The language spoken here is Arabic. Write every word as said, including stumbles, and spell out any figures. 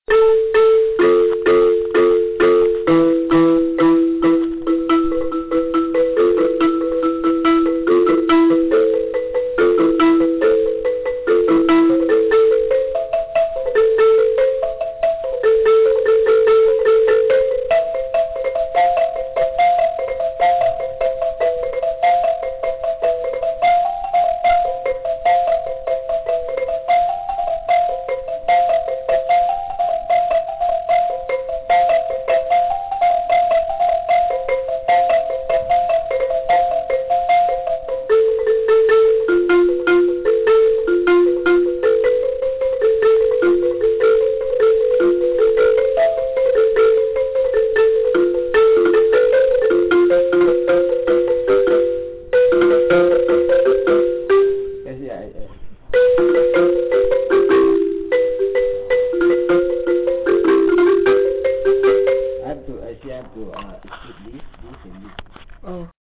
Add to uh, she add to uh, list, list and list. اه